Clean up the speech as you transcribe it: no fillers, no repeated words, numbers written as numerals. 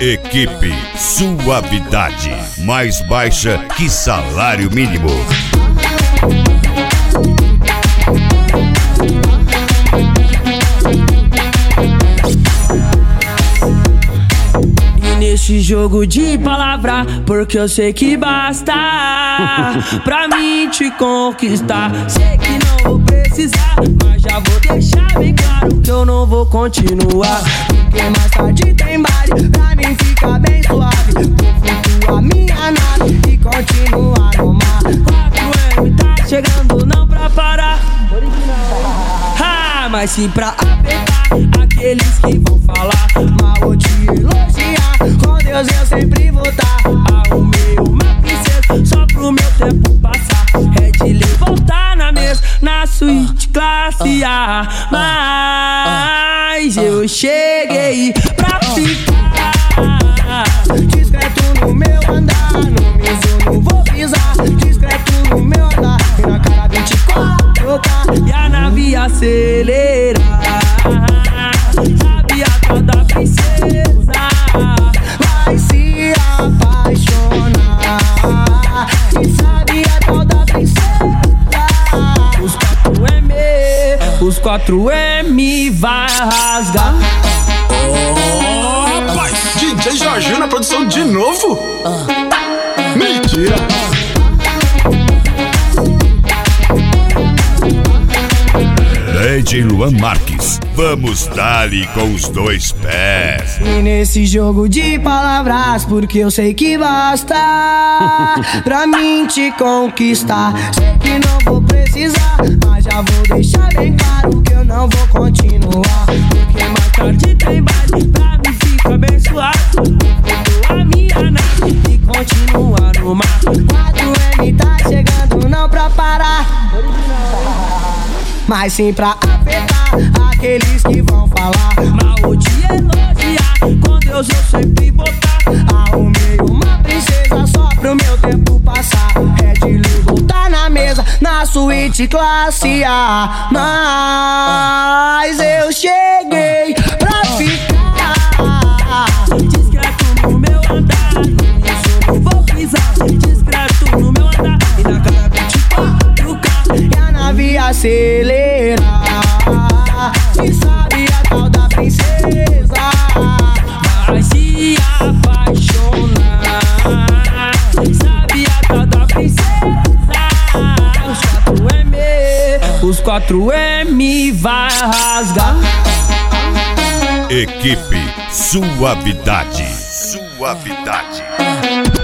Equipe Suavidade, mais baixa que salário mínimo. E nesse jogo de palavra, porque eu sei que basta pra mim te conquistar. Sei que não vou precisar, mas já vou deixar bem claro que eu não vou continuar. Porque mais tarde tem baile, pra mim fica bem suave. Vou flutuar minha nave e continuar no mar. 4M tá chegando não pra parar, mas sim pra apertar aqueles que vão falar mal ou te elogiar. Com Deus eu sempre vou estar. Arrumei uma princesa só pro meu tempo passar. É de lei voltar na mesa, na suíte classe A. Mas eu cheguei pra ficar. Discreto no meu andar, no meu não vou pisar. Discreto no meu andar, e na cara 24K e a nave acelerar. Sabe a tal da princesa vai se apaixonar. E sabe a tal da princesa os 4M vai rasgar. Oh, rapaz, DJ Jorginho na produção de novo? Mentira! DJ Luan Marques, vamos dar-lhe com os dois pés. E nesse jogo de palavras, porque eu sei que basta pra mim te conquistar. Sei que não vou precisar, mas já vou deixar bem claro que eu não vou continuar. Porque mais tarde tem baile, pra mim fica bem suave. Vou a minha nave e continuar no mar. 4M tá chegando não pra parar, mas sim pra apertar aqueles que vão falar mal ou te elogiar. Com Deus eu sempre vou estar. Arrumei uma princesa só pro meu tempo passar. É de lei voltar na mesa, na suíte classe A. Mas eu cheguei pra ficar. Discreto no meu andar, nisso não vou pisar. Discreto no meu andar, e na cara 24K e a nave acelerar. E sabe a tal da princesa vai se apaixonar. Sabe a tal da princesa os 4M vai rasgar. Equipe Suavidade.